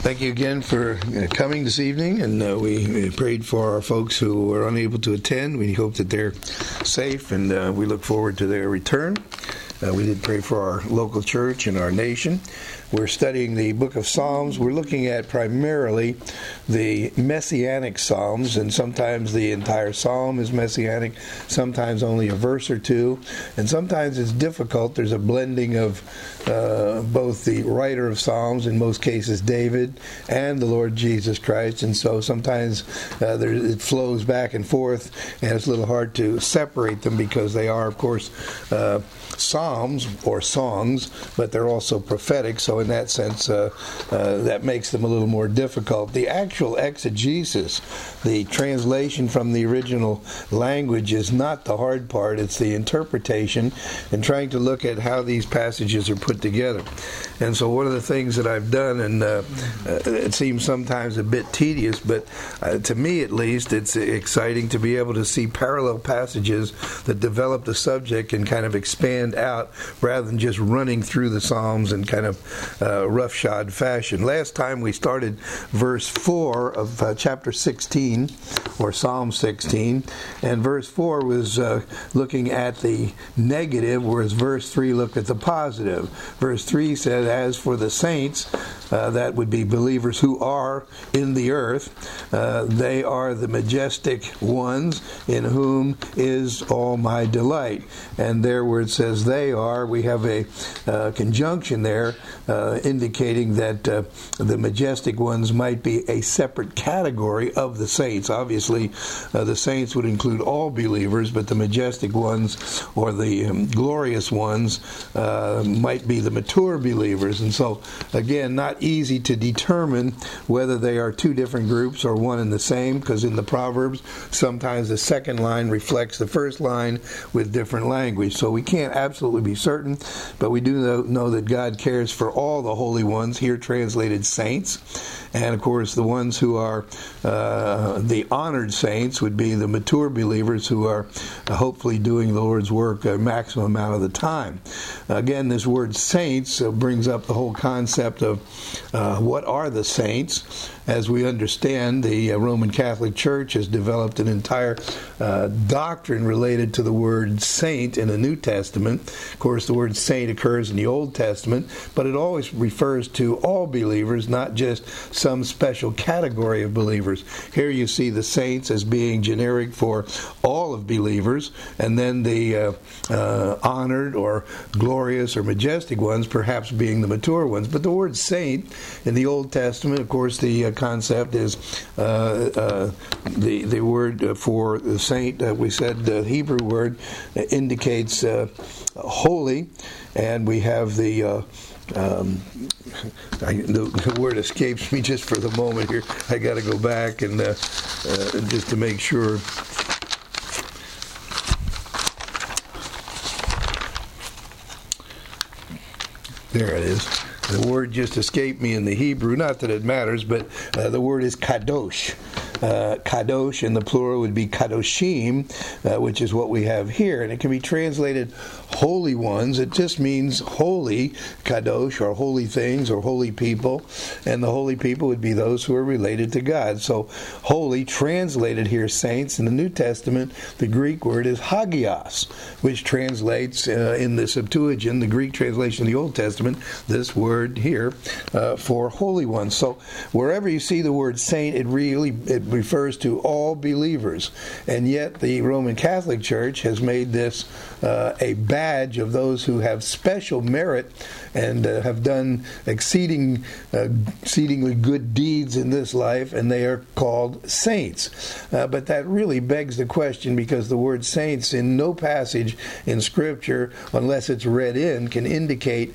Thank you again for coming this evening, and we prayed for our folks who were unable to attend. We hope that they're safe, and we look forward to their return. We did pray for our local church and our nation. We're studying the book of Psalms. We're looking at primarily the messianic psalms, and sometimes the entire psalm is messianic, sometimes only a verse or two, and sometimes it's difficult. There's a blending of both the writer of psalms, in most cases David, and the Lord Jesus Christ, and so sometimes it flows back and forth, and it's a little hard to separate them because they are, of course, psalms or songs, but they're also prophetic, so in that sense that makes them a little more difficult. The actual exegesis, the translation from the original language, is not the hard part. It's the interpretation and trying to look at how these passages are put together. And so one of the things that I've done, and it seems sometimes a bit tedious, but to me at least it's exciting to be able to see parallel passages that develop the subject and kind of expand out rather than just running through the Psalms in kind of roughshod fashion. Last time we started verse 4 of chapter 16, or Psalm 16, and verse 4 was looking at the negative, whereas verse 3 looked at the positive. Verse 3 said, as for the saints, that would be believers who are in the earth, they are the majestic ones in whom is all my delight. And there where it says they are, we have a conjunction there indicating that the majestic ones might be a separate category of the saints. Obviously, the saints would include all believers, but the majestic ones or the glorious ones might be the mature believers. And so, again, not easy to determine whether they are two different groups or one and the same, because in the Proverbs, sometimes the second line reflects the first line with different language. So we can't absolutely be certain, but we do know that God cares for all the holy ones, here translated saints. And of course, the ones who are the honored saints would be the mature believers who are hopefully doing the Lord's work a maximum amount of the time. Again, this word saints brings up the whole concept of what are the saints. As we understand, the Roman Catholic Church has developed an entire doctrine related to the word saint in the New Testament. Of course, the word saint occurs in the Old Testament, but it always refers to all believers, not just some special category of believers. Here you see the saints as being generic for all of believers, and then the honored or glorious or majestic ones perhaps being the mature ones. But the word saint in the Old Testament, of course, the concept is the word for the saint, we said the Hebrew word indicates holy, and we have the word escapes me just for the moment here. I got to go back and just to make sure. There it is. The word just escaped me in the Hebrew. Not that it matters, but the word is kadosh. Kadosh in the plural would be kadoshim, which is what we have here. And it can be translated holy ones. It just means holy, kadosh, or holy things, or holy people. And the holy people would be those who are related to God. So holy, translated here saints. In the New Testament, the Greek word is hagios, which translates in the Septuagint, the Greek translation of the Old Testament, this word here for holy ones. So wherever you see the word saint, it refers to all believers. And yet the Roman Catholic Church has made this a badge of those who have special merit and have done exceedingly good deeds in this life, and they are called saints. But that really begs the question, because the word saints in no passage in Scripture, unless it's read in, can indicate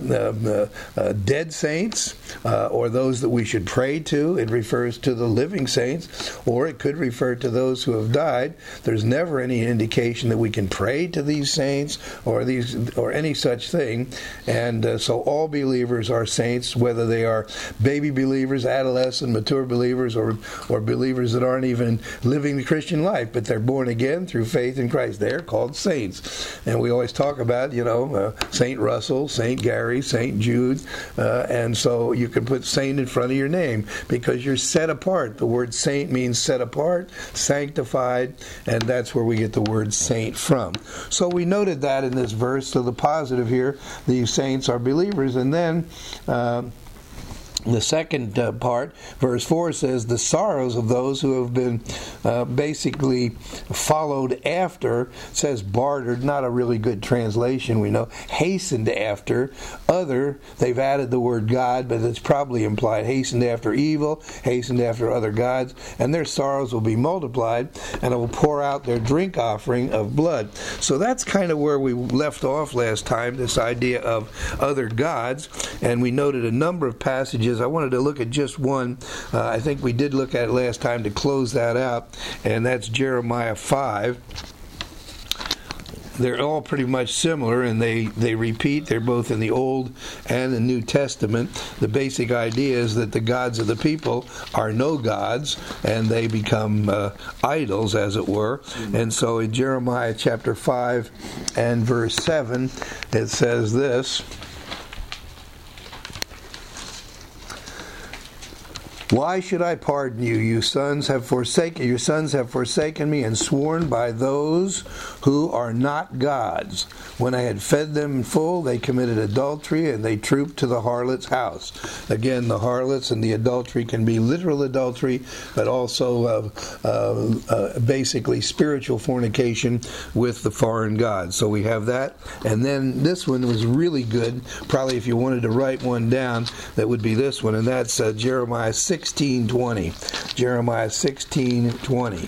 dead saints or those that we should pray to. It refers to the living saints, or it could refer to those who have died. There's never any indication that we can pray to these saints or any such thing. And so all believers are saints, whether they are baby believers, adolescent, mature believers, or believers that aren't even living the Christian life, but they're born again through faith in Christ. They're called saints. And we always talk about, St. Russell, St. Gary, St. Jude, and so you can put saint in front of your name because you're set apart. The word saint means set apart, sanctified, and that's where we get the word saint from. So we noted that in this verse. So the positive here, these saints are believers. And then the second part, verse 4 says, the sorrows of those who have been basically followed after, says bartered, not a really good translation, we know, hastened after, they've added the word God, but it's probably implied hastened after evil, hastened after other gods, and their sorrows will be multiplied, and it will pour out their drink offering of blood. So that's kind of where we left off last time, this idea of other gods, and we noted a number of passages. I wanted to look at just one. I think we did look at it last time to close that out, and that's Jeremiah 5. They're all pretty much similar, and they repeat. They're both in the Old and the New Testament. The basic idea is that the gods of the people are no gods, and they become idols, as it were. And so in Jeremiah chapter 5 and verse 7, it says this, why should I pardon you? Your sons have forsaken me and sworn by those who are not gods. When I had fed them in full, they committed adultery, and they trooped to the harlot's house. Again, the harlots and the adultery can be literal adultery, but also basically spiritual fornication with the foreign gods. So we have that. And then this one was really good. Probably if you wanted to write one down, that would be this one, and that's Jeremiah 16:20. Jeremiah 16:20.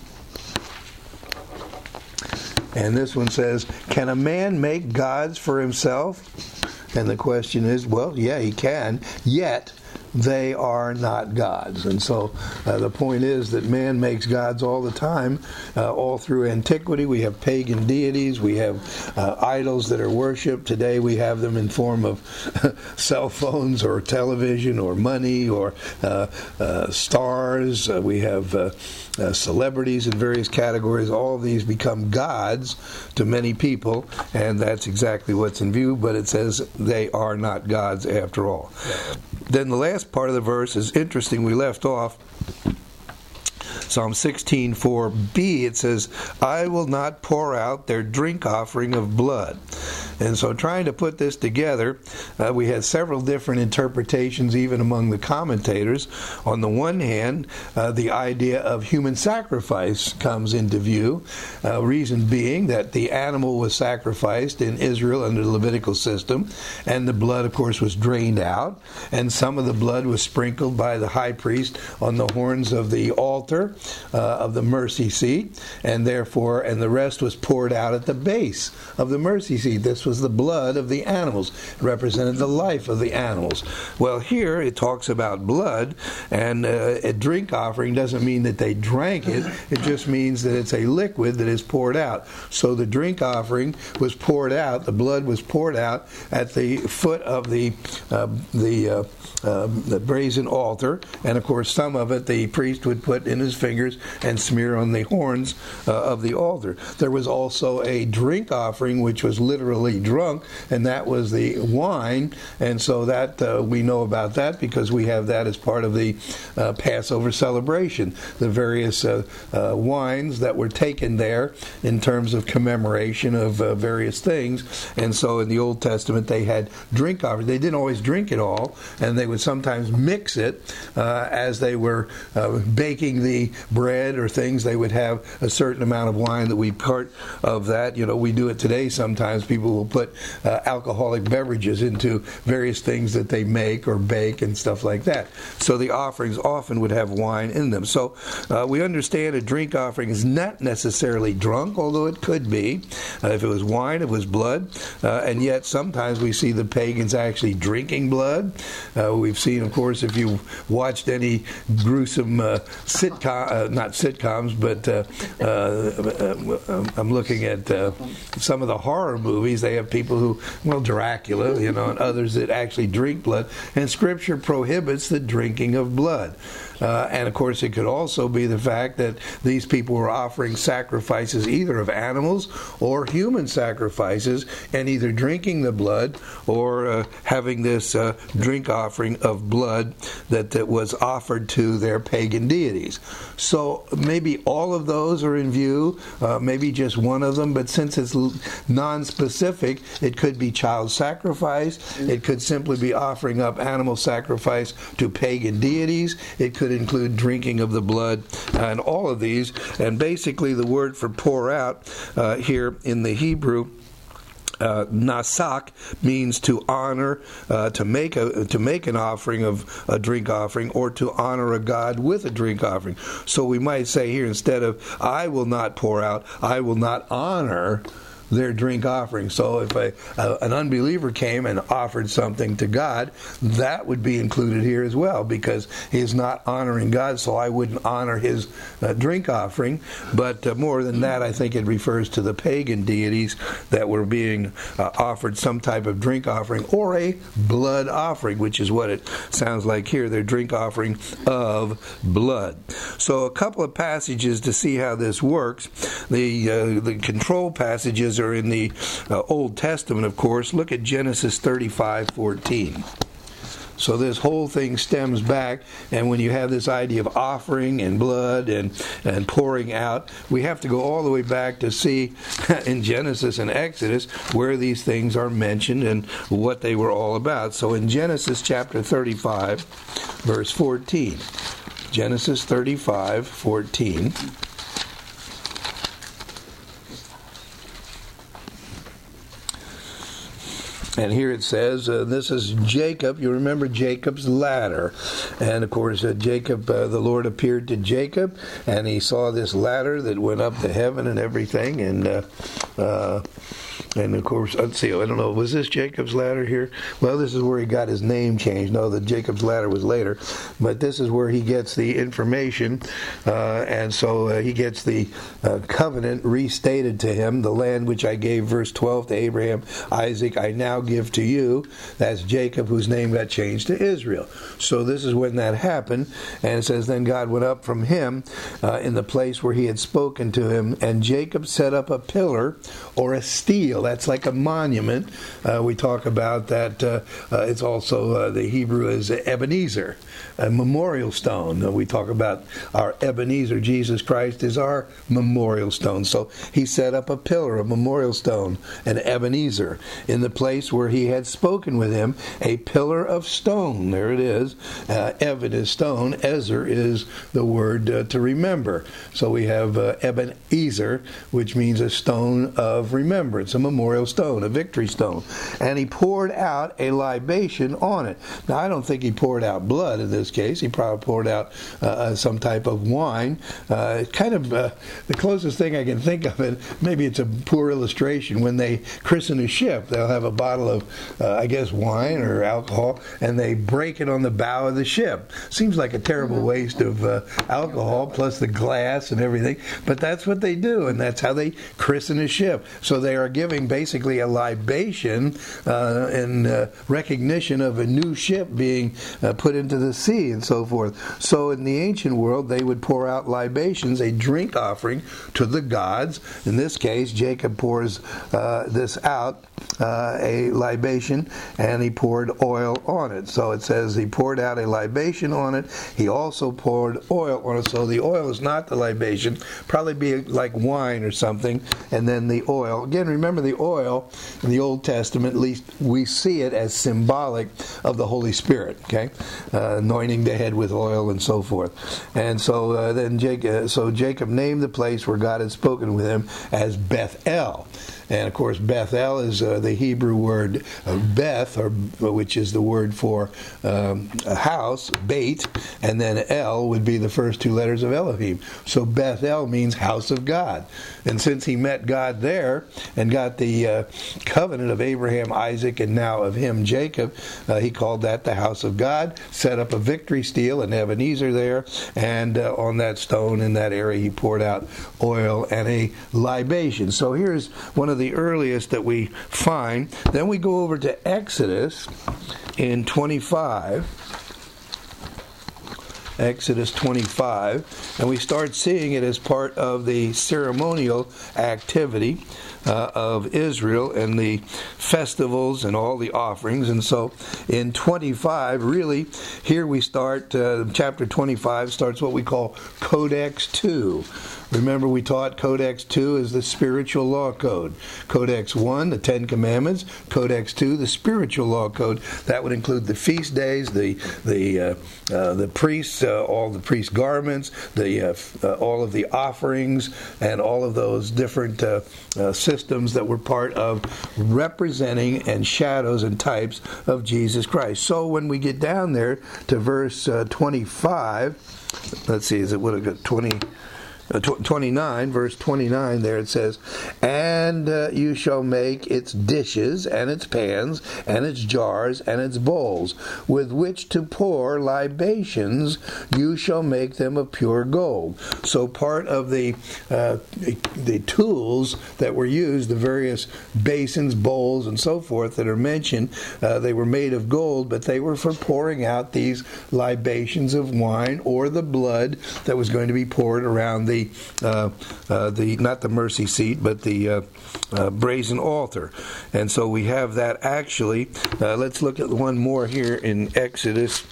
And this one says, can a man make gods for himself? And the question is, well, yeah, he can, yet they are not gods. And so the point is that man makes gods all the time. All through antiquity, we have pagan deities, we have idols that are worshipped. Today we have them in form of cell phones or television or money or stars. We have celebrities in various categories. All of these become gods to many people, and that's exactly what's in view, but it says they are not gods after all. Then the last part of the verse is interesting. We left off Psalm 16:4b, it says, I will not pour out their drink offering of blood. And so trying to put this together, we had several different interpretations even among the commentators. On the one hand, the idea of human sacrifice comes into view, reason being that the animal was sacrificed in Israel under the Levitical system, and the blood, of course, was drained out, and some of the blood was sprinkled by the high priest on the horns of the altar of the mercy seat, and the rest was poured out at the base of the mercy seat. This was the blood of the animals. It represented the life of the animals. Well, here it talks about blood, and a drink offering doesn't mean that they drank it. It just means that it's a liquid that is poured out. So the drink offering was poured out, the blood was poured out at the foot of the brazen altar, and of course some of it the priest would put in his fingers and smear on the horns of the altar. There was also a drink offering which was literally drunk, and that was the wine, and so that we know about that because we have that as part of the Passover celebration, the various wines that were taken there in terms of commemoration of various things. And so in the Old Testament they had drink offerings. They didn't always drink it all, and they would sometimes mix it as they were baking the bread or things, they would have a certain amount of wine that we part of that. We do it today sometimes. People will put alcoholic beverages into various things that they make or bake and stuff like that. So the offerings often would have wine in them. So we understand a drink offering is not necessarily drunk, although it could be. If it was wine, it was blood. And yet sometimes we see the pagans actually drinking blood. We've seen, of course, if you watched any gruesome not sitcoms, but I'm looking at some of the horror movies. They have people who, Dracula, and others that actually drink blood. And Scripture prohibits the drinking of blood. And of course, it could also be the fact that these people were offering sacrifices either of animals or human sacrifices, and either drinking the blood or having this drink offering of blood that was offered to their pagan deities. So maybe all of those are in view, maybe just one of them, but since it's non-specific, it could be child sacrifice, it could simply be offering up animal sacrifice to pagan deities, it could include drinking of the blood, and all of these. And basically the word for pour out here in the Hebrew, nasak, means to honor, to make an offering of a drink offering, or to honor a god with a drink offering. So we might say here, instead of I will not pour out, I will not honor their drink offering. So if an unbeliever came and offered something to God, that would be included here as well, because he's not honoring God, so I wouldn't honor his drink offering. But more than that, I think it refers to the pagan deities that were being offered some type of drink offering or a blood offering, which is what it sounds like here, their drink offering of blood. So a couple of passages to see how this works. The control passages are in the Old Testament, of course. Look at Genesis 35:14. So this whole thing stems back, and when you have this idea of offering and blood and pouring out, we have to go all the way back to see in Genesis and Exodus where these things are mentioned and what they were all about. So in Genesis chapter 35, verse 14, Genesis 35:14. And here it says, this is Jacob. You remember Jacob's ladder. And of course, Jacob, the Lord appeared to Jacob, and he saw this ladder that went up to heaven and everything. And of course, let's see, I don't know, was this Jacob's ladder here? Well, this is where he got his name changed. No, the Jacob's ladder was later. But this is where he gets the information. And so he gets the covenant restated to him. The land which I gave, verse 12, to Abraham, Isaac, I now give to you. That's Jacob, whose name got changed to Israel. So this is when that happened. And it says, then God went up from him in the place where he had spoken to him. And Jacob set up a pillar or a stele. That's like a monument. We talk about that. It's also, the Hebrew is Ebenezer, a memorial stone. We talk about our Ebenezer. Jesus Christ is our memorial stone. So he set up a pillar, a memorial stone, an Ebenezer, in the place where he had spoken with him, a pillar of stone. There it is. Eben is stone. Ezer is the word to remember. So we have Ebenezer, which means a stone of remembrance, a memorial stone, a victory stone. And he poured out a libation on it. Now, I don't think he poured out blood in this case. He probably poured out some type of wine. Kind of the closest thing I can think of it, maybe it's a poor illustration. When they christen a ship, they'll have a bottle of, I guess, wine or alcohol, and they break it on the bow of the ship. Seems like a terrible waste of alcohol, plus the glass and everything. But that's what they do, and that's how they christen a ship. So they are giving basically a libation in recognition of a new ship being put into the sea and so forth. So in the ancient world, they would pour out libations, a drink offering to the gods. In this case, Jacob pours this out, a libation, and he poured oil on it. So it says he poured out a libation on it. He also poured oil on it. So the oil is not the libation, probably be like wine or something, and then the oil. Again, remember, the the oil in the Old Testament, at least we see it as symbolic of the Holy Spirit, okay? Anointing the head with oil and so forth. And so then Jacob named the place where God had spoken with him as Bethel. And of course, Bethel is the Hebrew word Beth, which is the word for a house, Beit, and then El would be the first two letters of Elohim. So Bethel means house of God. And since he met God there and got the covenant of Abraham, Isaac, and now of him, Jacob, he called that the house of God, set up a victory steel, an Ebenezer there, and on that stone in that area he poured out oil and a libation. So here's one of the earliest that we find. Then we go over to Exodus in 25. Exodus 25, and we start seeing it as part of the ceremonial activity of Israel and the festivals and all the offerings. And so in 25, really, here we start, chapter 25 starts what we call Codex 2. Remember, we taught Codex 2 is the spiritual law code. Codex 1, the Ten Commandments. Codex 2, the spiritual law code. That would include the feast days, the priests, all the priest garments, all of the offerings, and all of those different systems that were part of representing and shadows and types of Jesus Christ. So when we get down there to verse 25, let's see, is it what I got? 29, verse 29 there, it says, "And you shall make its dishes, and its pans, and its jars, and its bowls, with which to pour libations, you shall make them of pure gold." So part of the tools that were used, the various basins, bowls, and so forth that are mentioned, they were made of gold, but they were for pouring out these libations of wine or the blood that was going to be poured around the not the mercy seat, but the brazen altar. And so we have that actually. Let's look at one more here in Exodus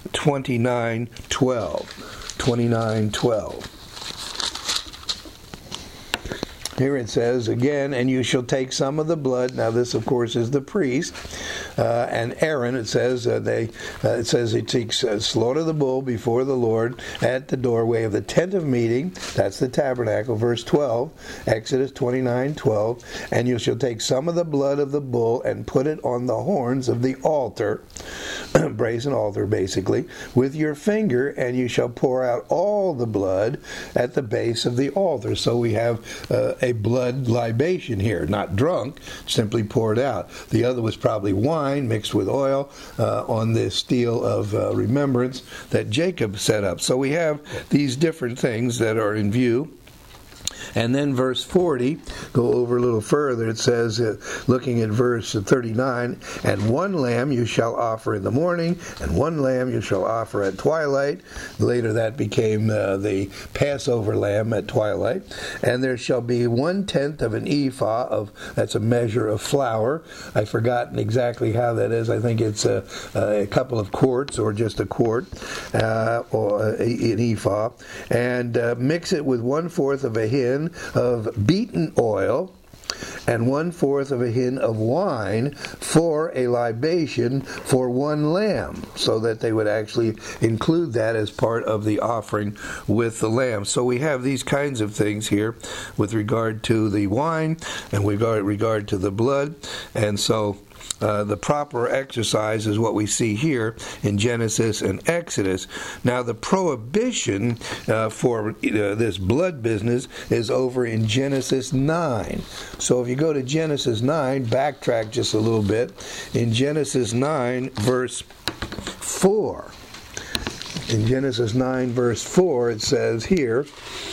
29:12. 29:12. Here it says again, "And you shall take some of the blood." Now this, of course, is the priest, and Aaron. It says he takes slaughter the bull before the Lord at the doorway of the tent of meeting. That's the tabernacle. Verse 12, Exodus 29:12. "And you shall take some of the blood of the bull and put it on the horns of the altar," brazen altar, basically, "with your finger, and you shall pour out all the blood at the base of the altar." So we have a blood libation here, not drunk, simply poured out. The other was probably wine mixed with oil on the steel of remembrance that Jacob set up. So we have these different things that are in view. And then verse 40, go over a little further, it says, looking at verse 39, "And one lamb you shall offer in the morning, and one lamb you shall offer at twilight." Later that became the Passover lamb at twilight. "And there shall be 1/10 of an ephah of," that's a measure of flour. I've forgotten exactly how that is. I think it's a couple of quarts or just a quart, or an ephah. "And mix it with 1/4 of a hin of beaten oil, and 1/4 of a hin of wine for a libation for one lamb," so that they would actually include that as part of the offering with the lamb. So we have these kinds of things here with regard to the wine and with regard to the blood. And so the proper exercise is what we see here in Genesis and Exodus. Now the prohibition for this blood business is over in Genesis 9. So if you go to Genesis 9, backtrack just a little bit. In Genesis 9, verse 4. In Genesis 9, verse 4, it says here,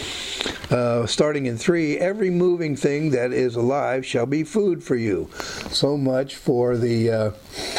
starting in 3, "Every moving thing that is alive shall be food for you." So much for the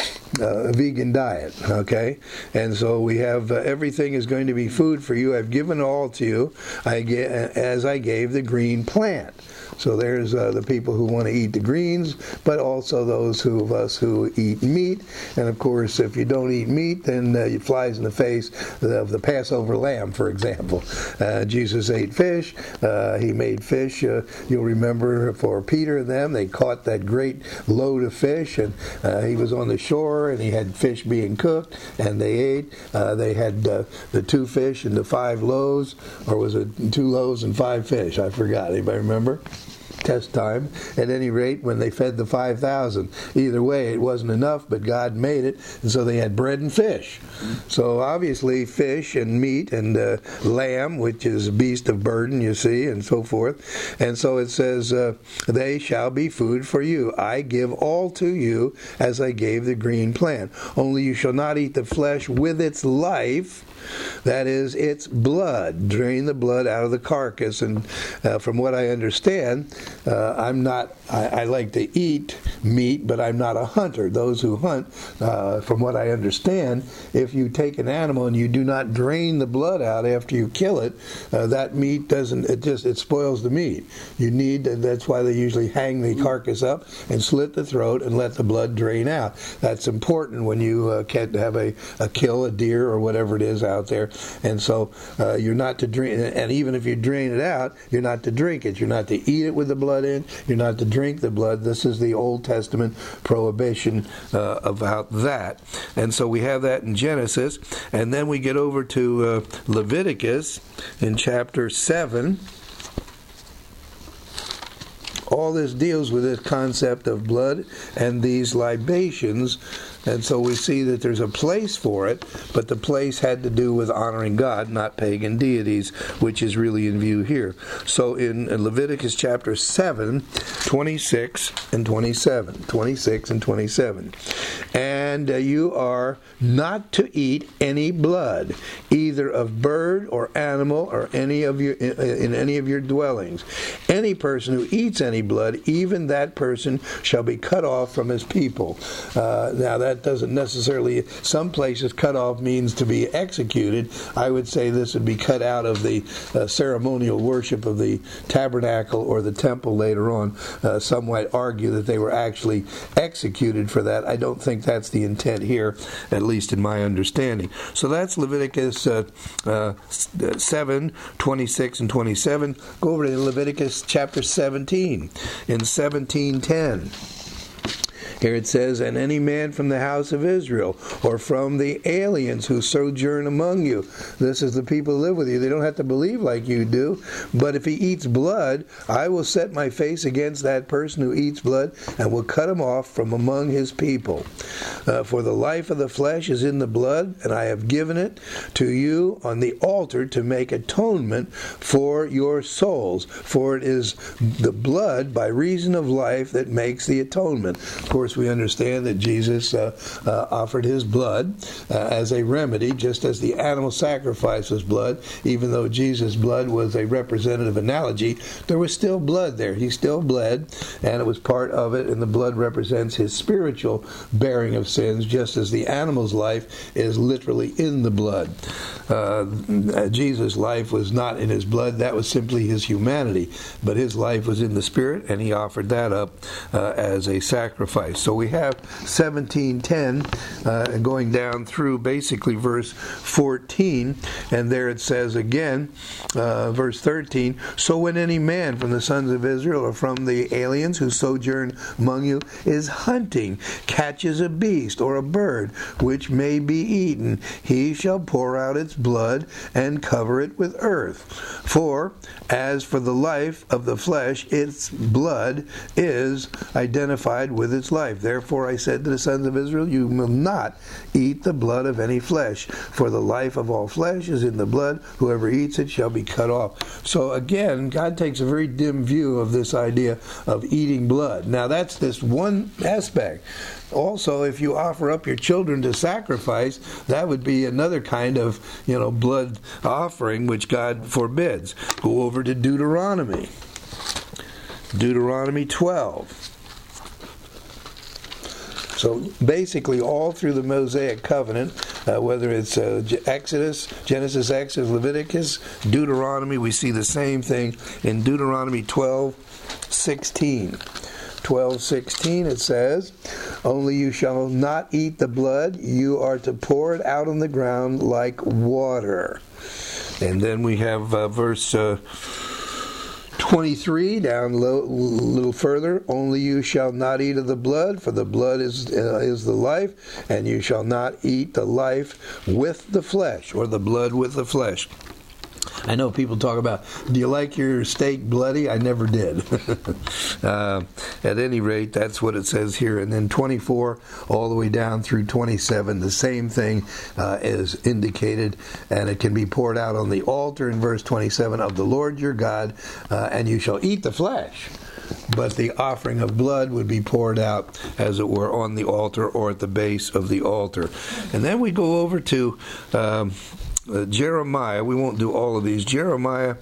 vegan diet, okay? And so we have everything is going to be food for you. I've given all to you as I gave the green plant. So there's the people who want to eat the greens, but also those of us who eat meat. And of course, if you don't eat meat, then it flies in the face of the Passover lamb, for example. Jesus ate fish. He made fish. You'll remember for Peter and them, they caught that great load of fish, and he was on the shore, and he had fish being cooked, and they ate. They had the 2 fish and the 5 loaves, or was it 2 loaves and 5 fish? I forgot. Anybody remember? Test time. At any rate, when they fed the 5,000, either way, it wasn't enough, but God made it, and so they had bread and fish. So obviously, fish and meat and lamb, which is a beast of burden, you see, and so forth. And so it says, they shall be food for you. I give all to you as I gave the green plant. Only you shall not eat the flesh with its life, that is, its blood. Drain the blood out of the carcass. And from what I understand, I like to eat meat, but I'm not a hunter. Those who hunt, from what I understand, if you take an animal and you do not drain the blood out after you kill it, that meat it spoils the meat. That's why they usually hang the carcass up and slit the throat and let the blood drain out. That's important when you can't have a kill, a deer or whatever it is out there. And so you're not to drain, and even if you drain it out, you're not to drink it. You're not to eat it with the blood in. You're not to drink the blood. This is the Old Testament prohibition about that. And so we have that in Genesis. And then we get over to Leviticus in chapter 7. All this deals with this concept of blood and these libations. And so we see that there's a place for it, but the place had to do with honoring God, not pagan deities, which is really in view here. So in Leviticus chapter 7, 26 and 27. 26 and 27. And you are not to eat any blood, either of bird or animal or any of your in any of your dwellings. Any person who eats any blood, even that person shall be cut off from his people. Now that doesn't necessarily, some places cut off means to be executed. I would say this would be cut out of the ceremonial worship of the tabernacle or the temple later on. Some might argue that they were actually executed for that. I don't think that's the intent here, at least in my understanding. So that's Leviticus 7, 26 and 27. Go over to Leviticus chapter 17 in 17:10. Here it says, and any man from the house of Israel, or from the aliens who sojourn among you. This is the people who live with you. They don't have to believe like you do. But if he eats blood, I will set my face against that person who eats blood, and will cut him off from among his people. For the life of the flesh is in the blood, and I have given it to you on the altar to make atonement for your souls. For it is the blood by reason of life that makes the atonement. Of course, we understand that Jesus offered his blood as a remedy, just as the animal sacrifices blood. Even though Jesus' blood was a representative analogy, there was still blood there. He still bled, and it was part of it, and the blood represents his spiritual bearing of sins, just as the animal's life is literally in the blood. Jesus' life was not in his blood. That was simply his humanity. But his life was in the spirit, and he offered that up as a sacrifice. So we have 17:10 going down through basically verse 14, and there it says again, verse 13, so when any man from the sons of Israel or from the aliens who sojourn among you is hunting, catches a beast or a bird which may be eaten, he shall pour out its blood and cover it with earth. For as for the life of the flesh, its blood is identified with its life. Therefore I said to the sons of Israel, you will not eat the blood of any flesh, for the life of all flesh is in the blood. Whoever eats it shall be cut off. So again, God takes a very dim view of this idea of eating blood. Now that's this one aspect. Also, if you offer up your children to sacrifice, that would be another kind of, blood offering, which God forbids. Go over to Deuteronomy. Deuteronomy 12. So basically all through the Mosaic covenant, whether it's Exodus, Genesis, Exodus, Leviticus, Deuteronomy. We see the same thing in Deuteronomy 12:16. 12:16 it says, "Only you shall not eat the blood, you are to pour it out on the ground like water." And then we have verse 23 down a little further, "Only you shall not eat of the blood, for the blood is the life, and you shall not eat the life with the flesh," or the blood with the flesh. I know people talk about, do you like your steak bloody? I never did. At any rate, that's what it says here. And then 24 all the way down through 27, the same thing is indicated, and it can be poured out on the altar in verse 27 of the Lord your God, and you shall eat the flesh. But the offering of blood would be poured out, as it were, on the altar or at the base of the altar. And then we go over to Jeremiah. We won't do all of these. Jeremiah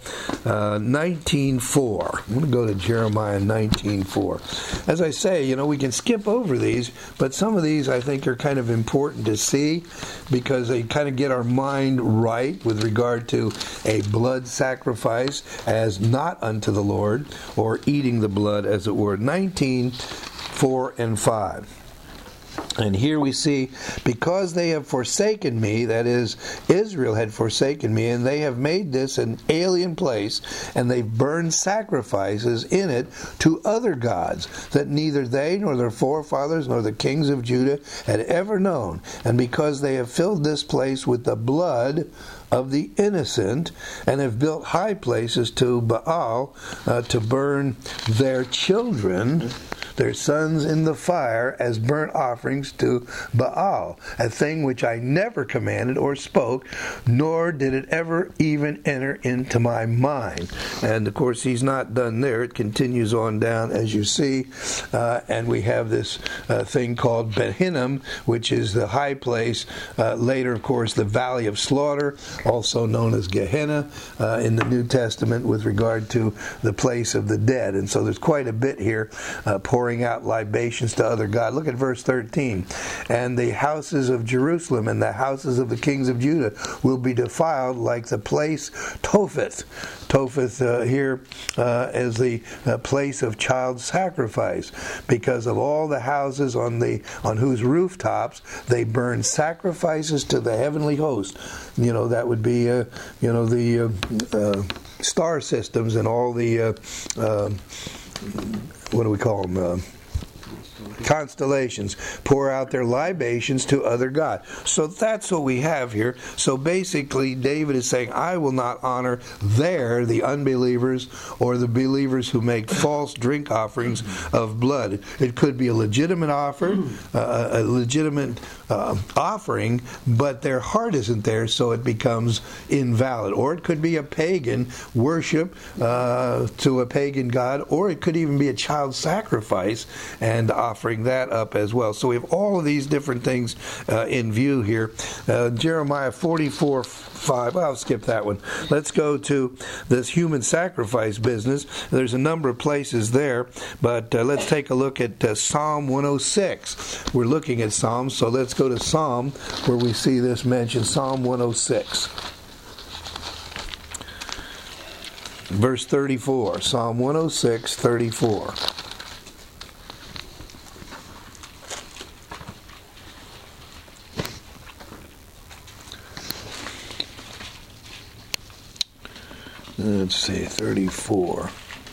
19:4. I'm going to go to Jeremiah 19:4. As I say, we can skip over these, but some of these I think are kind of important to see because they kind of get our mind right with regard to a blood sacrifice as not unto the Lord, or eating the blood, as it were. 19:4 and 5. And here we see, because they have forsaken me, that is, Israel had forsaken me, and they have made this an alien place, and they've burned sacrifices in it to other gods, that neither they nor their forefathers nor the kings of Judah had ever known. And because they have filled this place with the blood of the innocent, and have built high places to Baal, to burn their children, their sons, in the fire as burnt offerings to Baal, a thing which I never commanded or spoke, nor did it ever even enter into my mind. And of course he's not done there. It continues on down, as you see, and we have this thing called Ben Hinnom, which is the high place. Later, of course, the Valley of Slaughter, also known as Gehenna in the New Testament, with regard to the place of the dead. And so there's quite a bit here, pouring out libations to other gods. Look at verse 13. "And the houses of Jerusalem and the houses of the kings of Judah will be defiled like the place Topheth." Topheth here is the place of child sacrifice, because of all the houses on whose rooftops they burn sacrifices to the heavenly host. That would be the star systems and all the what do we call them? Constellations pour out their libations to other gods. So that's what we have here. So basically David is saying, I will not honor the unbelievers, or the believers who make false drink offerings of blood. It could be a legitimate offering, but their heart isn't there, so it becomes invalid. Or it could be a pagan worship to a pagan god, or it could even be a child sacrifice and offering that up as well. So we have all of these different things in view here. Jeremiah 44:5. I'll skip that one. Let's go to this human sacrifice business. There's a number of places there, but let's take a look at Psalm 106. We're looking at Psalms, so let's go to Psalm where we see this mentioned. Psalm 106. Verse 34. Psalm 106:34. Let's see, 34.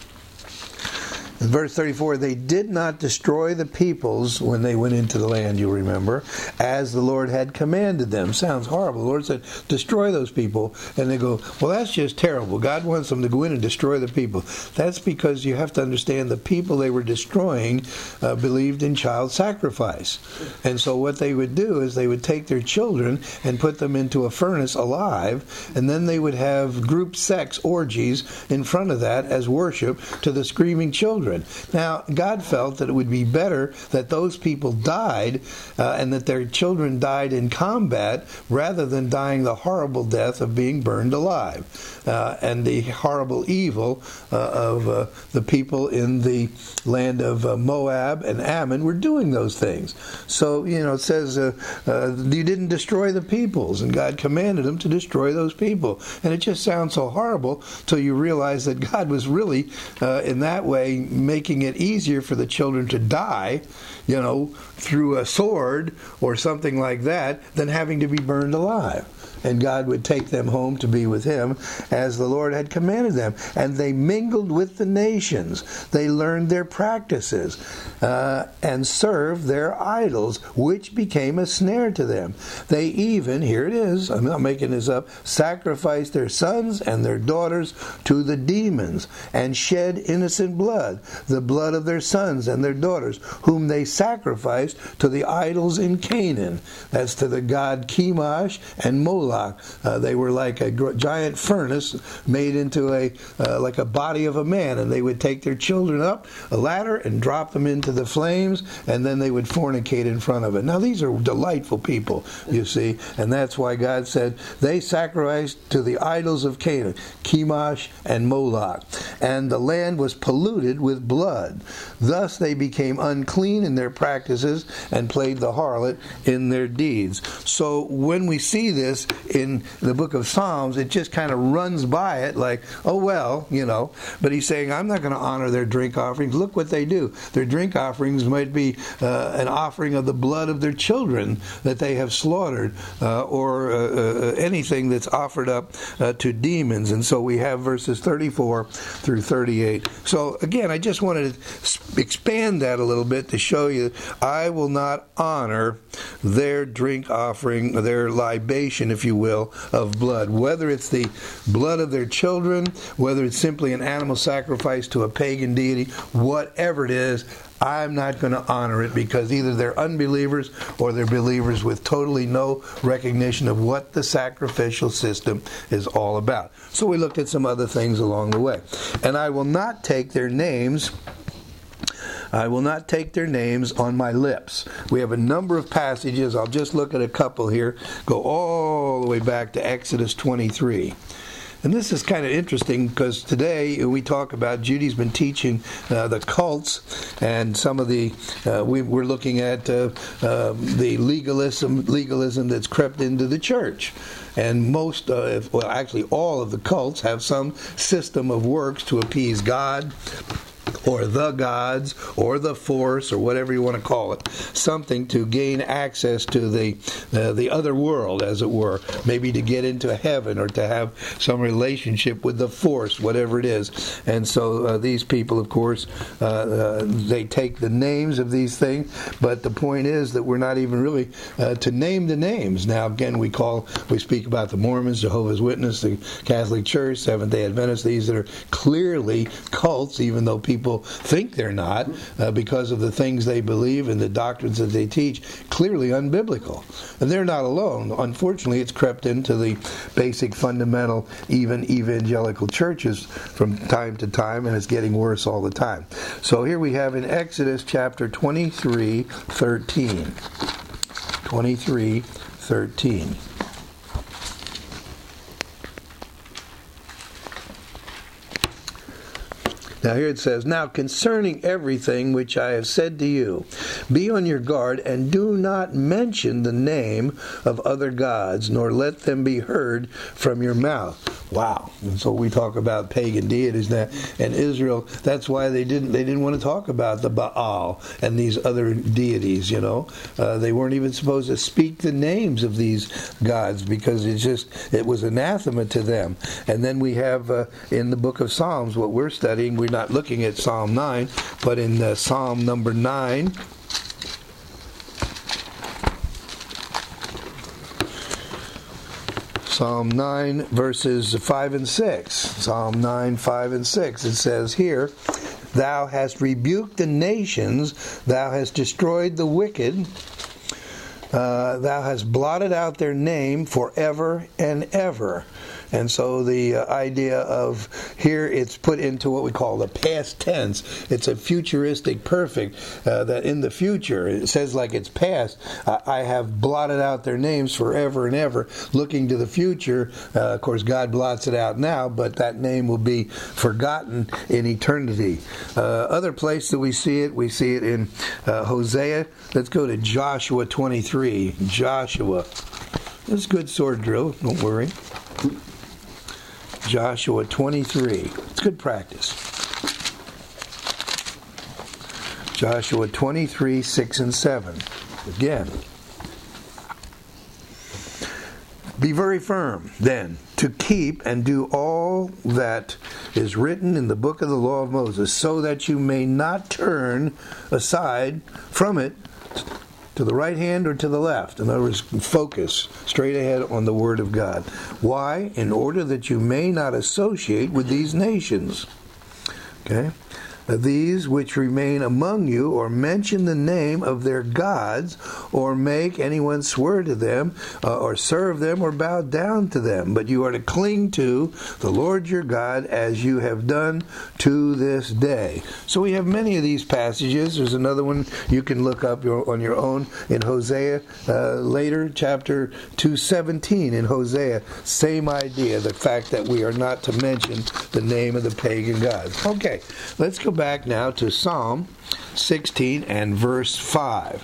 In verse 34, they did not destroy the peoples when they went into the land, you remember, as the Lord had commanded them. Sounds horrible. The Lord said, destroy those people. And they go, well, that's just terrible. God wants them to go in and destroy the people. That's because you have to understand the people they were destroying believed in child sacrifice. And so what they would do is they would take their children and put them into a furnace alive, and then they would have group sex orgies in front of that as worship to the screaming children. children. Now, God felt that it would be better that those people died and that their children died in combat rather than dying the horrible death of being burned alive and the horrible evil of the people in the land of Moab and Ammon were doing those things. So, it says you didn't destroy the peoples, and God commanded them to destroy those people. And it just sounds so horrible till you realize that God was really, in that way, making it easier for the children to die, through a sword or something like that, than having to be burned alive. And God would take them home to be with Him as the Lord had commanded them. And they mingled with the nations. They learned their practices and served their idols, which became a snare to them. They even, here it is, I'm not making this up, sacrificed their sons and their daughters to the demons and shed innocent blood, the blood of their sons and their daughters, whom they sacrificed to the idols in Canaan. That's to the god Chemosh and Moloch. They were like a giant furnace made into like a body of a man, and they would take their children up a ladder and drop them into the flames, and then they would fornicate in front of it. Now these are delightful people, you see, and that's why God said they sacrificed to the idols of Canaan, Chemosh and Moloch, and the land was polluted with blood. Thus they became unclean in their practices and played the harlot in their deeds. So when we see this in the book of Psalms, it just kind of runs by it like, oh well, but he's saying, I'm not going to honor their drink offerings. Look what they do. Their drink offerings might be an offering of the blood of their children that they have slaughtered, or anything that's offered up to demons. And so we have verses 34 through 38. So again, I just wanted to expand that a little bit to show you I will not honor their drink offering, their libation, if you will, of blood. Whether it's the blood of their children, whether it's simply an animal sacrifice to a pagan deity, whatever it is, I'm not going to honor it, because either they're unbelievers or they're believers with totally no recognition of what the sacrificial system is all about. So we looked at some other things along the way. And I will not take their names on my lips. We have a number of passages. I'll just look at a couple here. Go all the way back to Exodus 23. And this is kind of interesting because today we talk about, Judy's been teaching the cults, and some of the, we're looking at the legalism that's crept into the church. And most, actually all of the cults have some system of works to appease God, or the gods, or the force, or whatever you want to call it, something to gain access to the other world, as it were, maybe to get into heaven, or to have some relationship with the force, whatever it is. And so these people, of course, they take the names of these things, but the point is that we're not even really to name the names. Now, again, we speak about the Mormons, Jehovah's Witness, the Catholic Church, Seventh-day Adventists, these that are clearly cults, even though people think they're not, because of the things they believe and the doctrines that they teach, clearly unbiblical. And they're not alone. Unfortunately, it's crept into the basic, fundamental, even evangelical churches from time to time, and it's getting worse all the time. So here we have in Exodus chapter 23:13. 23:13. Now here it says, now concerning everything which I have said to you, be on your guard, and do not mention the name of other gods, nor let them be heard from your mouth. Wow. And so we talk about pagan deities now, and Israel, that's why they didn't want to talk about the Baal and these other deities, They weren't even supposed to speak the names of these gods, because it was anathema to them. And then we have in the book of Psalms, what we're studying, we're not looking at Psalm 9, but in Psalm number 9, Psalm 9, verses 5 and 6. Psalm 9, 5 and 6. It says here, thou hast rebuked the nations, thou hast destroyed the wicked, thou hast blotted out their name forever and ever. And so the idea of here, it's put into what we call the past tense. It's a futuristic perfect, that in the future, it says like it's past, I have blotted out their names forever and ever. Looking to the future, of course, God blots it out now, but that name will be forgotten in eternity. Other place that we see it in Hosea. Let's go to Joshua 23. Joshua. That's a good sword drill, don't worry. Joshua 23. It's good practice. Joshua 23, 6 and 7. Again. Be very firm, then, to keep and do all that is written in the book of the law of Moses, so that you may not turn aside from it to the right hand or to the left. In other words, focus straight ahead on the Word of God. Why? In order that you may not associate with these nations. Okay? These which remain among you, or mention the name of their gods, or make anyone swear to them, or serve them, or bow down to them. But you are to cling to the Lord your God, as you have done to this day. So we have many of these passages. There's another one you can look up on your own in Hosea later, chapter 2:17 in Hosea. Same idea, the fact that we are not to mention the name of the pagan gods. Okay, let's go back now to Psalm 16 and verse 5.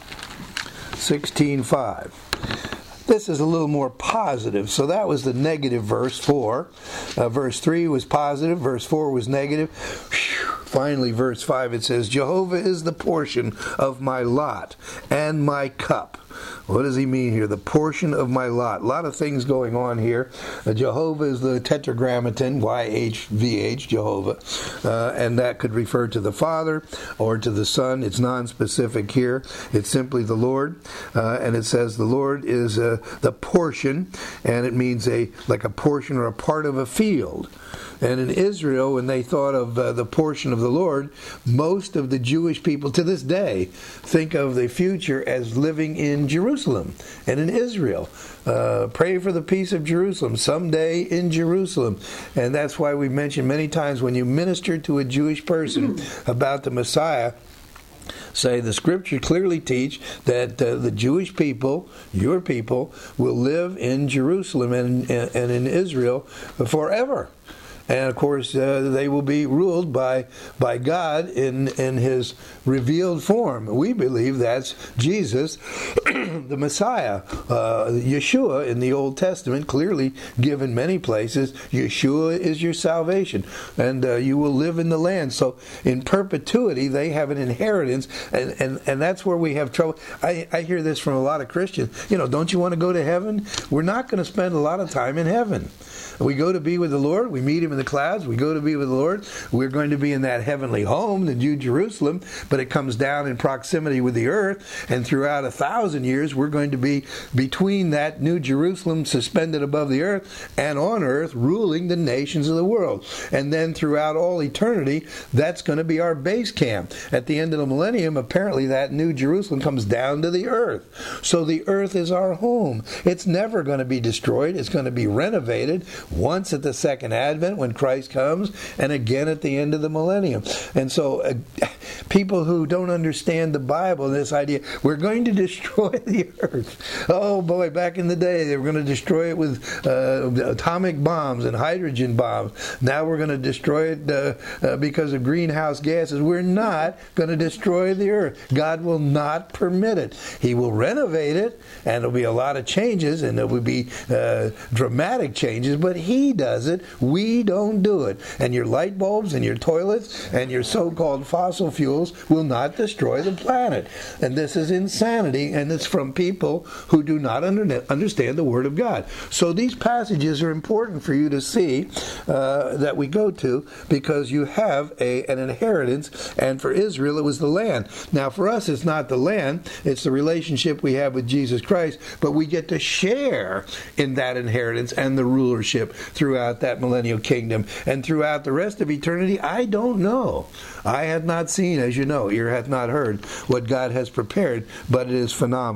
16:5. This is a little more positive. So that was the negative verse 4. Verse 3 was positive. Verse 4 was negative. Finally, verse 5, it says, Jehovah is the portion of my lot and my cup. What does he mean here? The portion of my lot. A lot of things going on here. Jehovah is the tetragrammaton, YHVH, Jehovah. And that could refer to the Father or to the Son. It's non-specific here. It's simply the Lord. And it says the Lord is the portion. And it means like a portion or a part of a field. And in Israel, when they thought of the portion of the Lord, most of the Jewish people to this day think of the future as living in Jerusalem and in Israel. Pray for the peace of Jerusalem, someday in Jerusalem. And that's why we mentioned many times when you minister to a Jewish person about the Messiah, say the Scripture clearly teach that the Jewish people, your people, will live in Jerusalem and in Israel forever. And of course, they will be ruled by God in His revealed form. We believe that's Jesus, the Messiah. Yeshua in the Old Testament, clearly given many places, Yeshua is your salvation. And you will live in the land. So in perpetuity, they have an inheritance. And that's where we have trouble. I hear this from a lot of Christians. Don't you want to go to heaven? We're not going to spend a lot of time in heaven. We go to be with the Lord. We meet Him in the clouds. We go to be with the Lord. We're going to be in that heavenly home, the New Jerusalem, but it comes down in proximity with the earth. And throughout 1,000 years, we're going to be between that New Jerusalem suspended above the earth and on earth, ruling the nations of the world. And then throughout all eternity, that's going to be our base camp. At the end of the millennium, apparently that New Jerusalem comes down to the earth. So the earth is our home. It's never going to be destroyed. It's going to be renovated once at the second advent when Christ comes, and again at the end of the millennium. And so people who don't understand the Bible, this idea, we're going to destroy the earth. Oh boy, back in the day they were going to destroy it with atomic bombs and hydrogen bombs. Now we're going to destroy it because of greenhouse gases. We're not going to destroy the earth. God will not permit it. He will renovate it, and there'll be a lot of changes, and there will be dramatic changes, but He does it. We don't do it. And your light bulbs and your toilets and your so-called fossil fuels will not destroy the planet. And this is insanity, and it's from people who do not understand the Word of God. So these passages are important for you to see that we go to, because you have an inheritance, and for Israel it was the land. Now for us it's not the land, it's the relationship we have with Jesus Christ, but we get to share in that inheritance and the rulership throughout that millennial kingdom. And throughout the rest of eternity, I don't know. I have not seen, as you know, ear hath not heard what God has prepared, but it is phenomenal.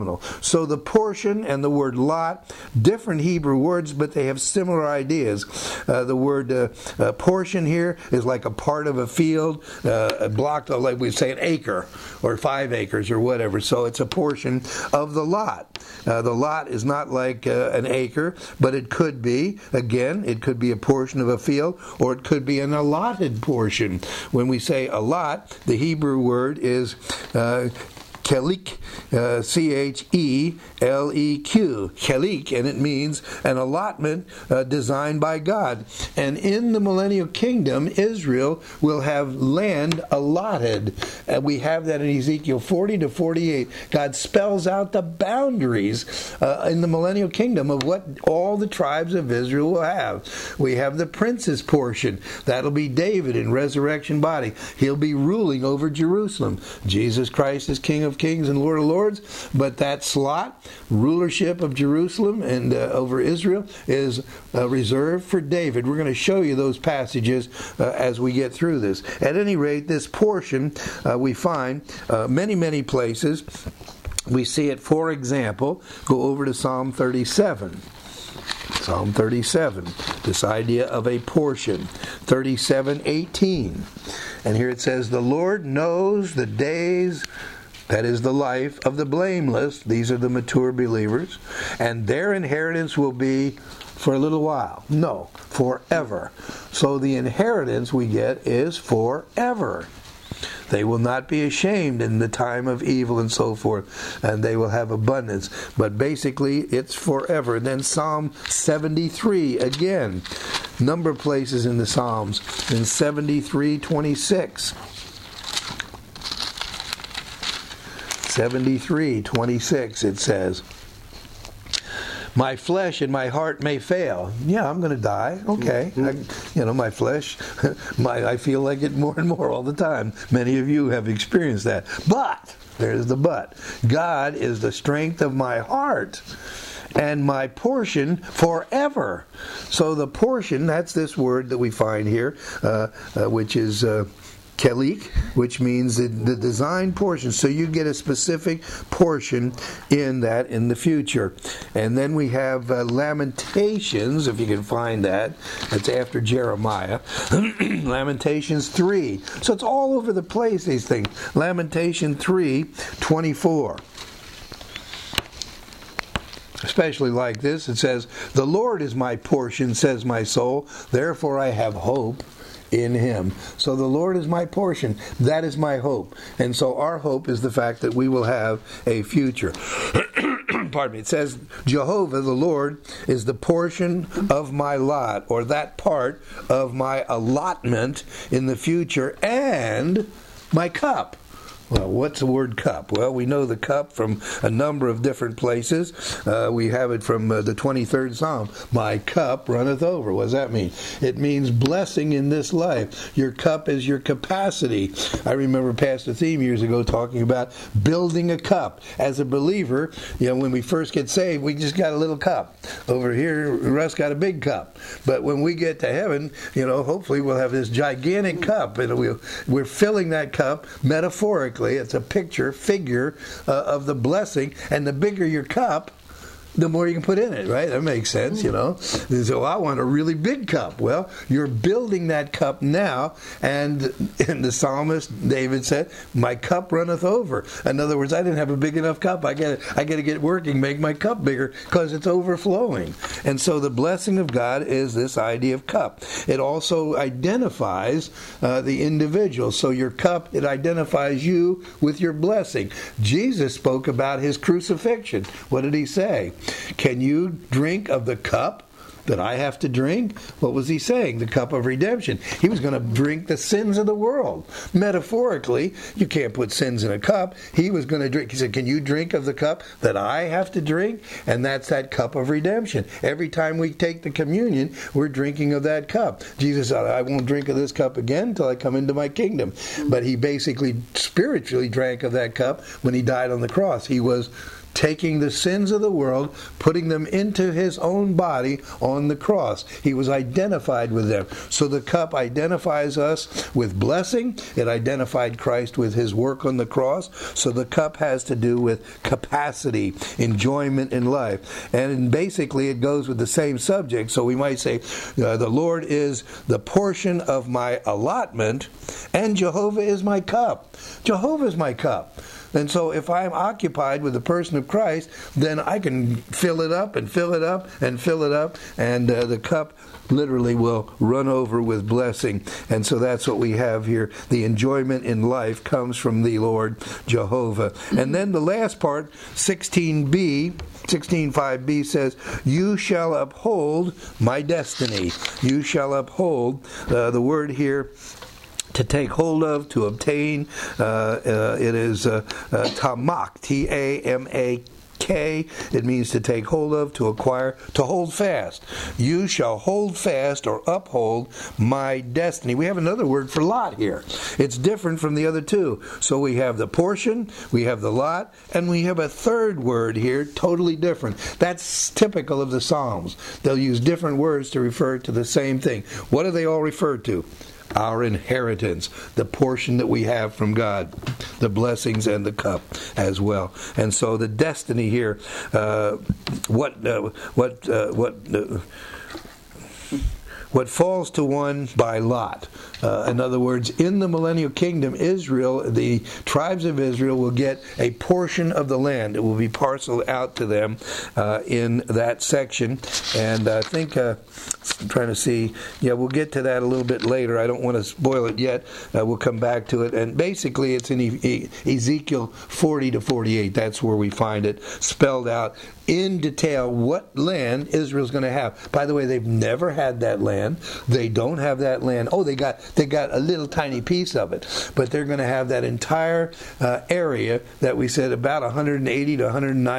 nominal. So the portion and the word lot, different Hebrew words, but they have similar ideas. The word portion here is like a part of a field, blocked, like we say an acre or 5 acres or whatever. So it's a portion of the lot. The lot is not like an acre, but it could be, again, it could be a portion of a field, or it could be an allotted portion. When we say allot, the Hebrew word is chelik, Cheleq, chelik, and it means an allotment designed by God. And in the millennial kingdom, Israel will have land allotted. And we have that in Ezekiel 40 to 48. God spells out the boundaries in the millennial kingdom of what all the tribes of Israel will have. We have the prince's portion. That'll be David in resurrection body. He'll be ruling over Jerusalem. Jesus Christ is King of Kings and Lord of Lords, but that slot, rulership of Jerusalem and over Israel, is reserved for David. We're going to show you those passages as we get through this. At any rate, this portion we find many places. We see it, for example, go over to Psalm 37. Psalm 37, this idea of a portion. 37:18. And here it says, "The Lord knows the days," that is the life of the blameless. These are the mature believers. "And their inheritance will be for a little while." No, forever. So the inheritance we get is forever. They will not be ashamed in the time of evil and so forth, and they will have abundance. But basically, it's forever. And then Psalm 73, again, number of places in the Psalms. In 73:26. 73:26 it says, "My flesh and my heart may fail." Yeah, I'm going to die. Okay. My flesh, I feel like it more and more all the time. Many of you have experienced that. But, there's the but, "God is the strength of my heart and my portion forever." So the portion, that's this word that we find here, which is chelik, which means the design portion. So you get a specific portion in that in the future. And then we have Lamentations, if you can find that. That's after Jeremiah. Lamentations 3. So it's all over the place, these things. Lamentation 3:24. Especially like this, it says, "The Lord is my portion, says my soul, therefore I have hope in Him." So the Lord is my portion. That is my hope. And so our hope is the fact that we will have a future. Pardon me. It says, "Jehovah, the Lord, is the portion of my lot," or that part of my allotment in the future, "and my cup." Well, what's the word cup? Well, we know the cup from a number of different places. We have it from the 23rd Psalm. "My cup runneth over." What does that mean? It means blessing in this life. Your cup is your capacity. I remember Pastor Thiem years ago talking about building a cup. As a believer, when we first get saved, we just got a little cup. Over here, Russ got a big cup. But when we get to heaven, hopefully we'll have this gigantic cup. And we're filling that cup metaphorically. It's a figure of the blessing, and the bigger your cup, the more you can put in it, right? That makes sense, So I want a really big cup. Well, you're building that cup now, and the psalmist David said, "My cup runneth over." In other words, I didn't have a big enough cup. I got to get working, make my cup bigger, because it's overflowing. And so the blessing of God is this idea of cup. It also identifies the individual. So your cup, it identifies you with your blessing. Jesus spoke about His crucifixion. What did He say? "Can you drink of the cup that I have to drink?" What was He saying? The cup of redemption. He was going to drink the sins of the world. Metaphorically, you can't put sins in a cup. He was going to drink. He said, "Can you drink of the cup that I have to drink?" And that's that cup of redemption. Every time we take the communion, we're drinking of that cup. Jesus said, "I won't drink of this cup again until I come into my kingdom." But He basically spiritually drank of that cup when He died on the cross. He was taking the sins of the world, putting them into his own body on the cross. He was identified with them. So the cup identifies us with blessing. It identified Christ with his work on the cross. So the cup has to do with capacity, enjoyment in life. And basically it goes with the same subject. So we might say, the Lord is the portion of my allotment, and Jehovah is my cup. Jehovah is my cup. And so if I'm occupied with the person of Christ, then I can fill it up and fill it up and fill it up, and the cup literally will run over with blessing. And so that's what we have here. The enjoyment in life comes from the Lord Jehovah. And then the last part, 16:5b says, you shall uphold my destiny. You shall uphold. The word here, to take hold of, to obtain, it is tamak, T-A-M-A-K. It means to take hold of, to acquire, to hold fast. You shall hold fast or uphold my destiny. We have another word for lot here. It's different from the other two. So we have the portion, we have the lot, and we have a third word here, totally different. That's typical of the Psalms. They'll use different words to refer to the same thing. What do they all refer to? Our inheritance, the portion that we have from God, the blessings and the cup as well. And so the destiny here, what falls to one by lot. In other words, in the millennial kingdom, Israel, the tribes of Israel will get a portion of the land. It will be parceled out to them in that section. And I think, I'm trying to see, we'll get to that a little bit later. I don't want to spoil it yet. We'll come back to it. And basically, it's in Ezekiel 40 to 48. That's where we find it spelled out in detail what land Israel's going to have. By the way, they've never had that land. They don't have that land. Oh, they got a little tiny piece of it, but they're going to have that entire area that we said about 180 to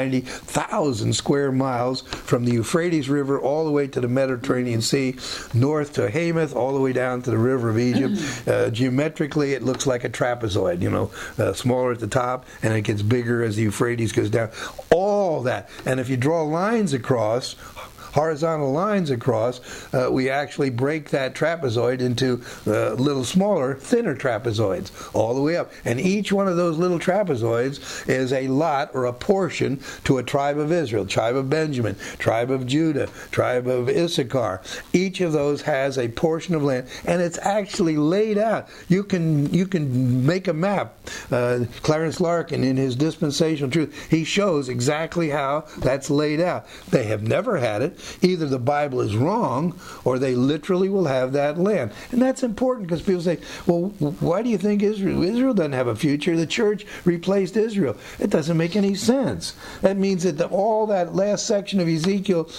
190,000 square miles from the Euphrates River all the way to the Mediterranean Sea, north to Hamath, all the way down to the River of Egypt. Geometrically, it looks like a trapezoid, smaller at the top, and it gets bigger as the Euphrates goes down. All that. And if you draw lines across, horizontal lines across, we actually break that trapezoid into little smaller, thinner trapezoids all the way up. And each one of those little trapezoids is a lot or a portion to a tribe of Israel, tribe of Benjamin, tribe of Judah, tribe of Issachar. Each of those has a portion of land, and it's actually laid out. You can make a map. Clarence Larkin, in his Dispensational Truth, he shows exactly how that's laid out. They have never had it. Either the Bible is wrong, or they literally will have that land. And that's important, because people say, well, why do you think Israel doesn't have a future? The church replaced Israel. It doesn't make any sense. That means that all that last section of Ezekiel,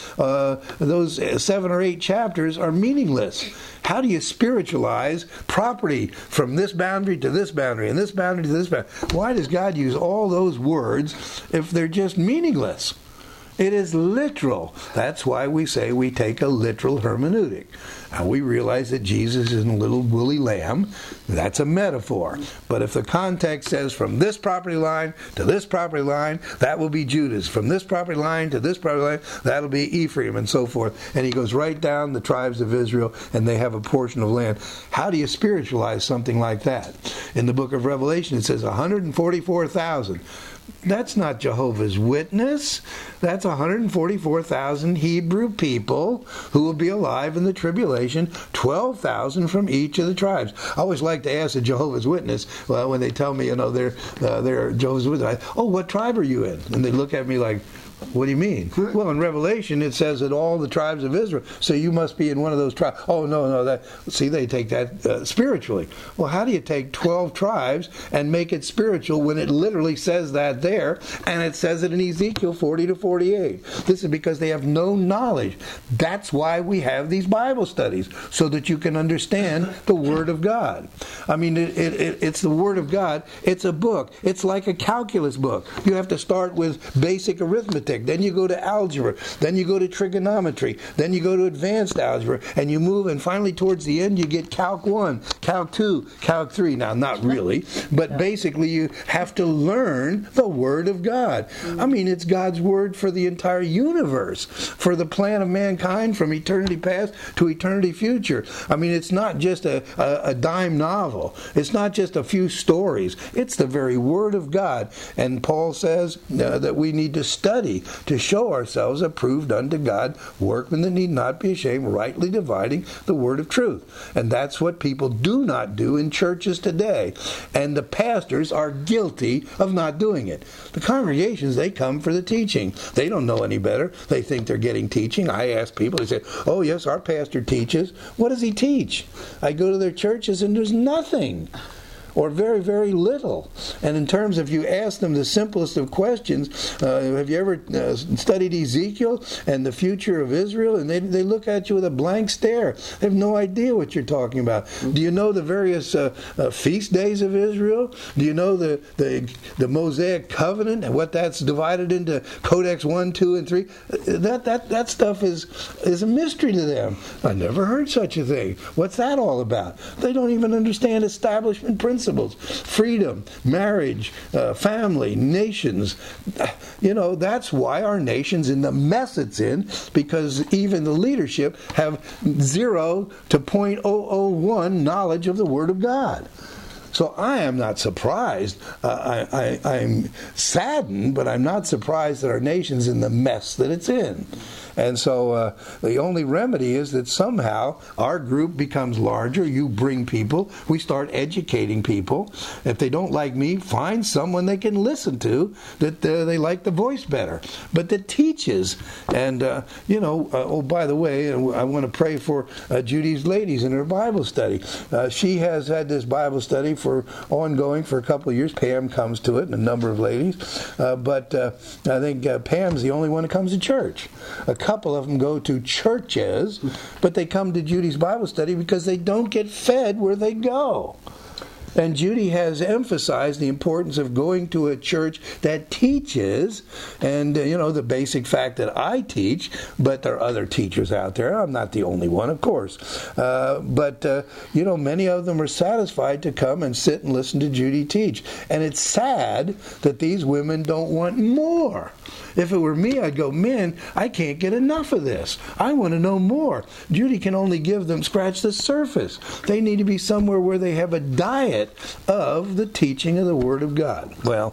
those 7 or 8 chapters, are meaningless. How do you spiritualize property from this boundary to this boundary and this boundary to this boundary? Why does God use all those words if they're just meaningless? It is literal. That's why we say we take a literal hermeneutic. Now, we realize that Jesus is a little woolly lamb. That's a metaphor. But if the context says from this property line to this property line, that will be Judah's. From this property line to this property line, that'll be Ephraim, and so forth. And he goes right down the tribes of Israel, and they have a portion of land. How do you spiritualize something like that? In the book of Revelation, it says 144,000. That's not Jehovah's Witness. That's 144,000 Hebrew people who will be alive in the tribulation, 12,000 from each of the tribes. I always like to ask a Jehovah's Witness, when they tell me, they're Jehovah's Witness, what tribe are you in? And they look at me like, what do you mean? Well, in Revelation it says that all the tribes of Israel, so you must be in one of those tribes. Oh, no, they take that spiritually. Well, how do you take 12 tribes and make it spiritual when it literally says that there, and it says it in Ezekiel 40 to 48? This is because they have no knowledge. That's why we have these Bible studies, so that you can understand the Word of God. I mean, it's the Word of God. It's a book. It's like a calculus book. You have to start with basic arithmetic. arithmetic, then you go to algebra, then you go to trigonometry, then you go to advanced algebra, and you move, and finally towards the end you get Calc 1, Calc 2, Calc 3. Now, not really, but basically you have to learn the Word of God. I mean, it's God's Word for the entire universe, for the plan of mankind from eternity past to eternity future. I mean, it's not just a dime novel. It's not just a few stories. It's the very Word of God. And Paul says that we need to study to show ourselves approved unto God, workmen that need not be ashamed, rightly dividing the word of truth. And that's what people do not do in churches today. And the pastors are guilty of not doing it. The congregations, they come for the teaching. They don't know any better. They think they're getting teaching. I ask people, they say, oh yes, our pastor teaches. What does he teach? I go to their churches and there's nothing, or very, very little. And in terms of, you ask them the simplest of questions, have you ever studied Ezekiel and the future of Israel? And they look at you with a blank stare. They have no idea what you're talking about. Do you know the various feast days of Israel? Do you know the Mosaic covenant and what that's divided into Codex 1, 2, and 3? That stuff is a mystery to them. I never heard such a thing. What's that all about? They don't even understand establishment principles. Freedom, marriage, family, nations. You know, that's why our nation's in the mess it's in, because even the leadership have 0 to 0.001 knowledge of the Word of God. So I am not surprised. I'm saddened, but I'm not surprised that our nation's in the mess that it's in. And so the only remedy is that somehow our group becomes larger. You bring people. We start educating people. If they don't like me, find someone they can listen to that they like the voice better, but that teaches. And, oh, by the way, I want to pray for Judy's ladies in her Bible study. She has had this Bible study for ongoing for a couple of years. Pam comes to it and a number of ladies. But I think Pam's the only one that comes to church. A couple of them go to churches, but they come to Judy's Bible study because they don't get fed where they go. And Judy has emphasized the importance of going to a church that teaches, and the basic fact that I teach, but there are other teachers out there. I'm not the only one, of course. But many of them are satisfied to come and sit and listen to Judy teach. And it's sad that these women don't want more. If it were me, I'd go, man, I can't get enough of this. I want to know more. Judy can only give them scratch the surface. They need to be somewhere where they have a diet of the teaching of the Word of God. Well,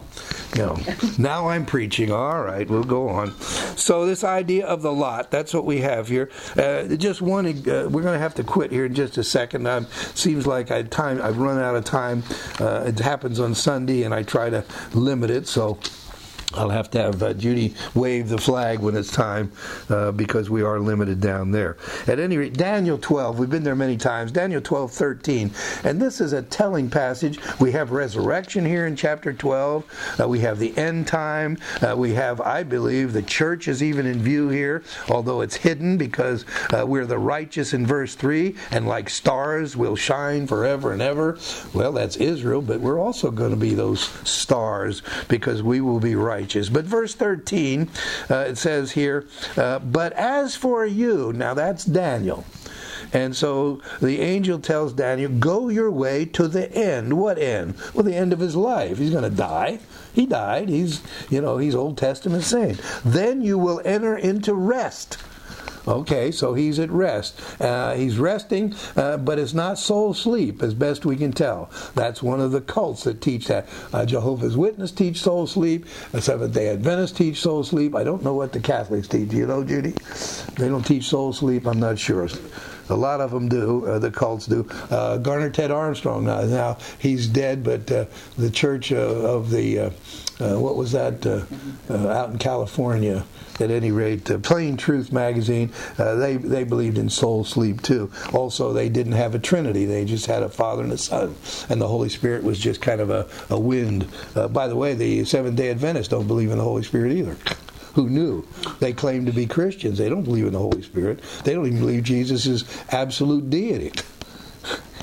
now I'm preaching. All right, we'll go on. So this idea of the lot, that's what we have here. We're going to have to quit here in just a second. Seems like I've run out of time. It happens on Sunday, and I try to limit it, so I'll have to have Judy wave the flag when it's time because we are limited down there. At any rate, Daniel 12, we've been there many times, Daniel 12:13, and this is a telling passage. We have resurrection here in chapter 12. We have the end time. We have, I believe, the church is even in view here, although it's hidden because we're the righteous in verse 3, and like stars will shine forever and ever. Well, that's Israel, but we're also going to be those stars because we will be righteous. But verse 13, it says here, but as for you, now that's Daniel. And so the angel tells Daniel, go your way to the end. What end? Well, the end of his life. He's going to die. He died. He's Old Testament saint. Then you will enter into rest. Okay, so he's at rest. He's resting, but it's not soul sleep, as best we can tell. That's one of the cults that teach that. Jehovah's Witnesses teach soul sleep. Seventh-day Adventists teach soul sleep. I don't know what the Catholics teach. Do you know, Judy? They don't teach soul sleep? I'm not sure. A lot of them do. The cults do. Garner Ted Armstrong, now he's dead, but the Church of the, what was that, out in California, at any rate, Plain Truth magazine, they believed in soul sleep too. Also, they didn't have a Trinity. They just had a Father and a Son. And the Holy Spirit was just kind of a wind. By the way, the Seventh-day Adventists don't believe in the Holy Spirit either. Who knew? They claim to be Christians. They don't believe in the Holy Spirit. They don't even believe Jesus is absolute deity.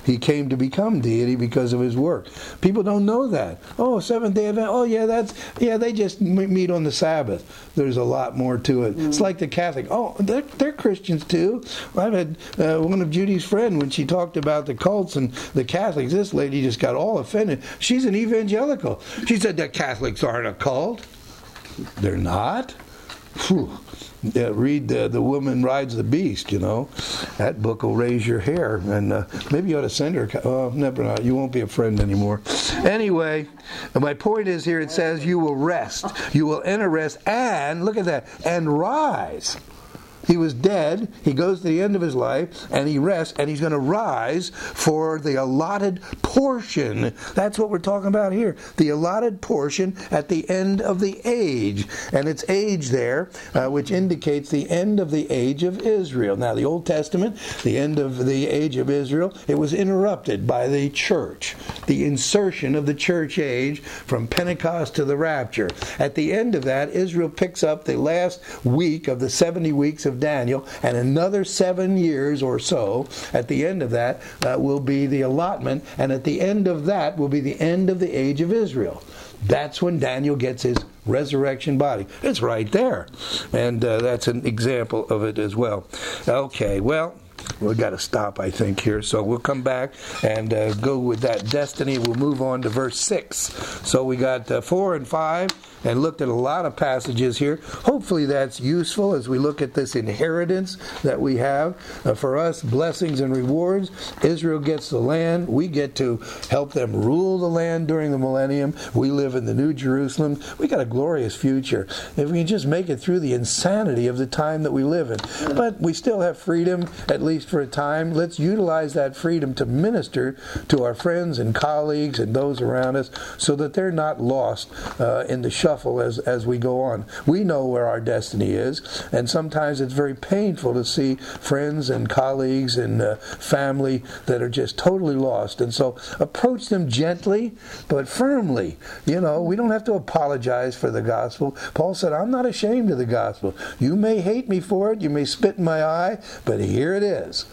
he came to become deity because of his work. People don't know that. Oh, Seventh-day Adventist. Oh, yeah, they just meet on the Sabbath. There's a lot more to it. It's like the Catholic. Oh, they're Christians too. I've had one of Judy's friend, when she talked about the cults and the Catholics, this lady just got all offended. She's an evangelical. She said that Catholics aren't a cult. They're not? Whew. Yeah, read The Woman Rides the Beast, That book will raise your hair. And maybe you ought to send her. Oh, never mind. You won't be a friend anymore. Anyway, my point is here, it says you will rest. You will enter rest and, look at that, and rise. He was dead. He goes to the end of his life, and he rests, and he's going to rise for the allotted portion. That's what we're talking about here. The allotted portion at the end of the age. And it's age there, which indicates the end of the age of Israel. Now, the Old Testament, the end of the age of Israel, it was interrupted by the church. The insertion of the church age from Pentecost to the rapture. At the end of that, Israel picks up the last week of the 70 weeks of Daniel, and another 7 years or so. At the end of that will be the allotment, and at the end of that will be the end of the age of Israel. That's when Daniel gets his resurrection body. It's right there, and that's an example of it as well. Okay, well, we've got to stop, I think, here. So we'll come back and go with that destiny. We'll move on to verse 6. So we got 4 and 5 and looked at a lot of passages here. Hopefully that's useful as we look at this inheritance that we have. For us, blessings and rewards. Israel gets the land. We get to help them rule the land during the millennium. We live in the New Jerusalem. We got a glorious future if we can just make it through the insanity of the time that we live in. But we still have freedom, at least for a time. Let's utilize that freedom to minister to our friends and colleagues and those around us so that they're not lost in the shuffle as we go on. We know where our destiny is, and sometimes it's very painful to see friends and colleagues and family that are just totally lost. And so approach them gently but firmly. We don't have to apologize for the gospel. Paul said, I'm not ashamed of the gospel. You may hate me for it, you may spit in my eye, but here it is.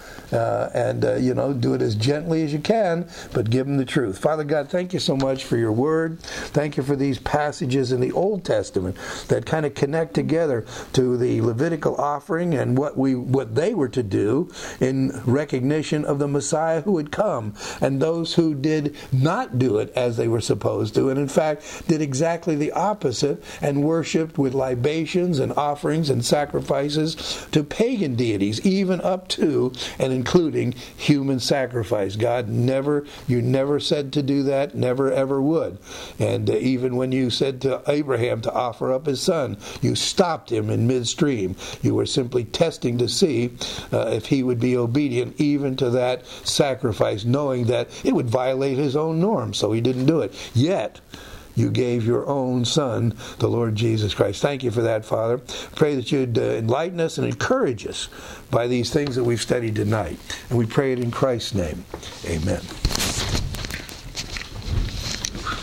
Do it as gently as you can, but give them the truth. Father God, thank you so much for your word. Thank you for these passages in the Old Testament that kind of connect together to the Levitical offering and what they were to do in recognition of the Messiah who would come, and those who did not do it as they were supposed to, and in fact did exactly the opposite and worshipped with libations and offerings and sacrifices to pagan deities, even up to and including human sacrifice. God, you never said to do that, never ever would. And even when you said to Abraham to offer up his son, you stopped him in midstream. You were simply testing to see if he would be obedient even to that sacrifice, knowing that it would violate his own norms, so he didn't do it. Yet, you gave your own Son, the Lord Jesus Christ. Thank you for that, Father. Pray that you'd enlighten us and encourage us by these things that we've studied tonight. And we pray it in Christ's name. Amen.